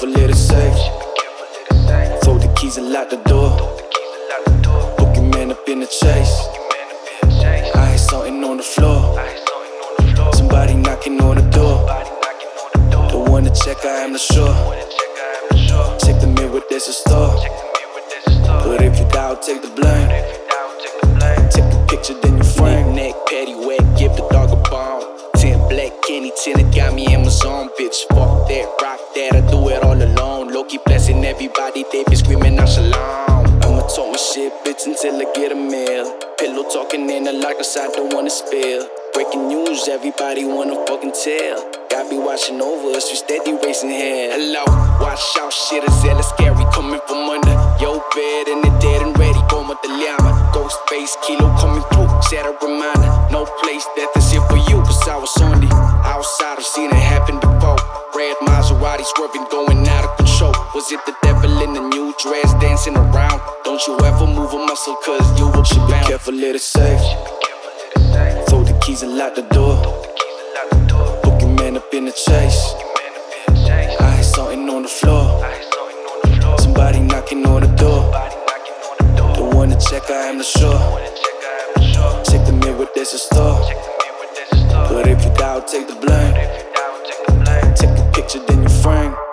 careful, let it safe. Throw the keys and lock the door. Boogeyman up in the chase. I hear something on the floor. Somebody knocking on the door. The one to check, I am not sure. Check the mirror, there's a star. But if you doubt, take the blame. Take a picture, then you frame. Neck, patty wet, give the dog a bone. 10 black candy, 10 it got me Amazon, bitch. Fuck that, rock that, I do it all alone. Low-key blessing everybody, they be screaming out shalom. I'ma talk my shit, bitch, until I get a meal. Pillow talking in the lock, cause I don't wanna spill. Breaking news, everybody wanna fucking tell. God be watching over us, we steady racing here. Hello, watch out, shit is hella scary. Coming from under your bed and the dead and ready. Como te llama, ghost face, kilo coming through. Set a reminder, no place that this here for you. Cause I was on the outside, I've seen it happen before. Red Maserati swerving, going out of control. Was it the devil in the new dress dancing around? Don't you ever move a muscle, cause you will be bound. Careful, let it safe. Throw the keys and lock the door. Boogeyman up in the chase. I hear something on the floor. Somebody knocking on the door. The one to check, I am not sure. Check the mirror, there's a star. But if you doubt, take the blame. Take a picture, then you frame.